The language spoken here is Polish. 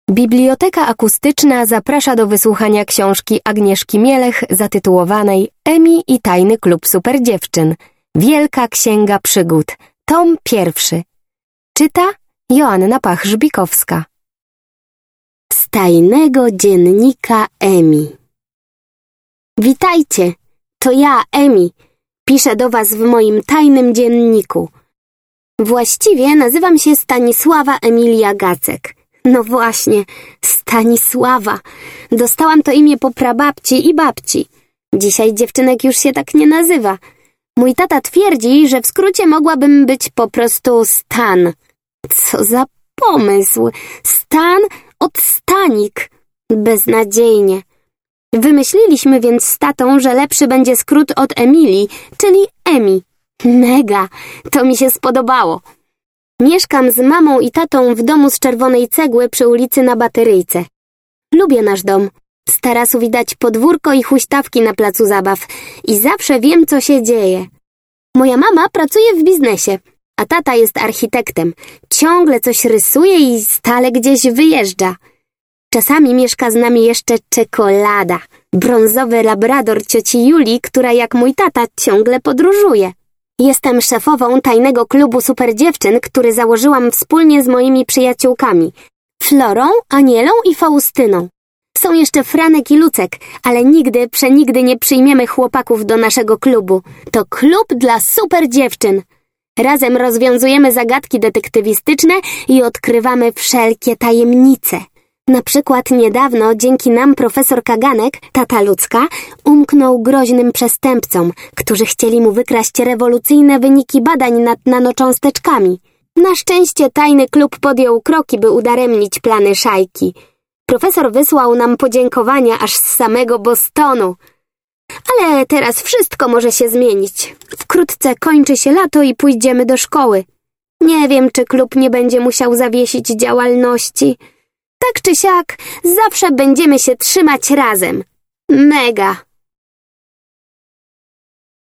Biblioteka Akustyczna zaprasza do wysłuchania książki Agnieszki Mielech zatytułowanej Emi i tajny klub superdziewczyn. Wielka księga przygód. Tom 1. Czyta Joanna Pach-Żbikowska. Z tajnego dziennika Emi. Witajcie, to ja, Emi. Piszę do was w moim tajnym dzienniku. Właściwie nazywam się Stanisława Emilia Gacek. No właśnie, Stanisława. Dostałam to imię po prababci i babci. Dzisiaj dziewczynek już się tak nie nazywa. Mój tata twierdzi, że w skrócie mogłabym być po prostu Stan. Co za pomysł! Stan od Stanik. Beznadziejnie. Wymyśliliśmy więc z tatą, że lepszy będzie skrót od Emilii, czyli Emi. Mega! To mi się spodobało. Mieszkam z mamą i tatą w domu z czerwonej cegły przy ulicy na Bateryjce. Lubię nasz dom. Z tarasu widać podwórko i huśtawki na placu zabaw i zawsze wiem, co się dzieje. Moja mama pracuje w biznesie, a tata jest architektem. Ciągle coś rysuje i stale gdzieś wyjeżdża. Czasami mieszka z nami jeszcze Czekolada, brązowy labrador cioci Julii, która jak mój tata ciągle podróżuje. Jestem szefową tajnego klubu superdziewczyn, który założyłam wspólnie z moimi przyjaciółkami. Florą, Anielą i Faustyną. Są jeszcze Franek i Lucek, ale nigdy, przenigdy nie przyjmiemy chłopaków do naszego klubu. To klub dla superdziewczyn. Razem rozwiązujemy zagadki detektywistyczne i odkrywamy wszelkie tajemnice. Na przykład niedawno dzięki nam profesor Kaganek, tata Lucka, umknął groźnym przestępcom, którzy chcieli mu wykraść rewolucyjne wyniki badań nad nanocząsteczkami. Na szczęście tajny klub podjął kroki, by udaremnić plany szajki. Profesor wysłał nam podziękowania aż z samego Bostonu. Ale teraz wszystko może się zmienić. Wkrótce kończy się lato i pójdziemy do szkoły. Nie wiem, czy klub nie będzie musiał zawiesić działalności. Tak czy siak, zawsze będziemy się trzymać razem. Mega!